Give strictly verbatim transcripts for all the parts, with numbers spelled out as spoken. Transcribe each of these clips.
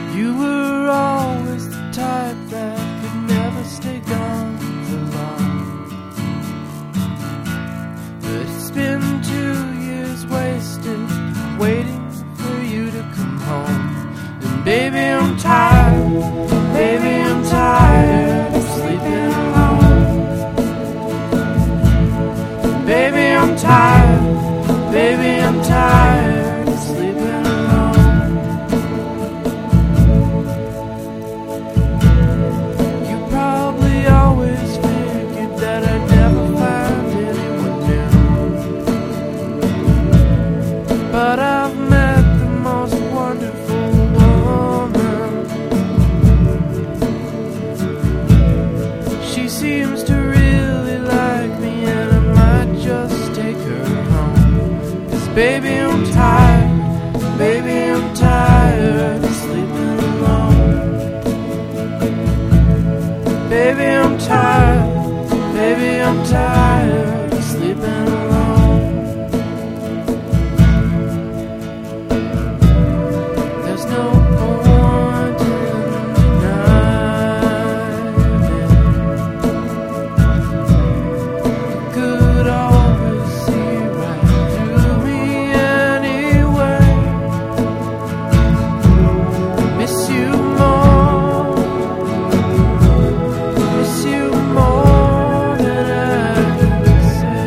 You were always the type that could never stay gone for long. But it's been two years wasted waiting for you to come home. And baby, I'm tired, baby, I'm tired of sleeping alone. Baby, I'm tired, baby, I'm tired of sleeping alone. You probably always figured that I'd never find anyone new, but I've met the most wonderful woman. She seems to really like me, and I might just take her home. 'Cause baby, I'm tired, baby, I'm tired of sleeping alone. Baby, I'm tired, baby, I'm tired of sleeping alone. There's no point in denying it. You could always see right through me anyway. Miss you more, miss you more than I can say.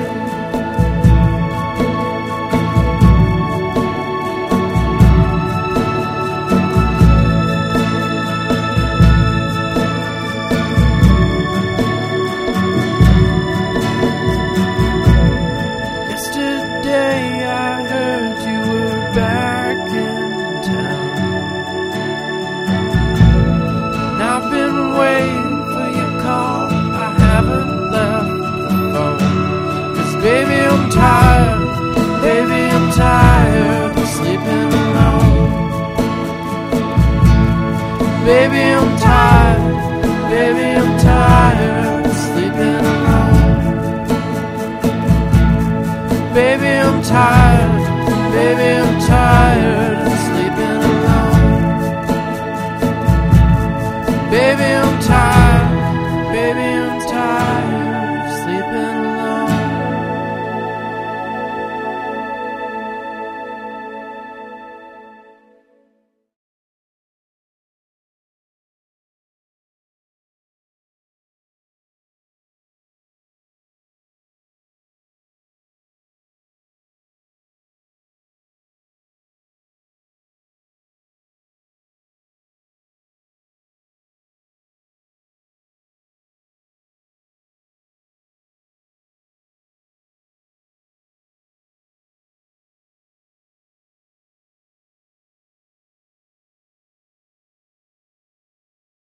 Yesterday I heard you were back in town. And I've been waiting for your call, I haven't left the phone. 'Cause baby, I'm tired, baby, I'm tired of sleeping alone. Baby, I'm tired.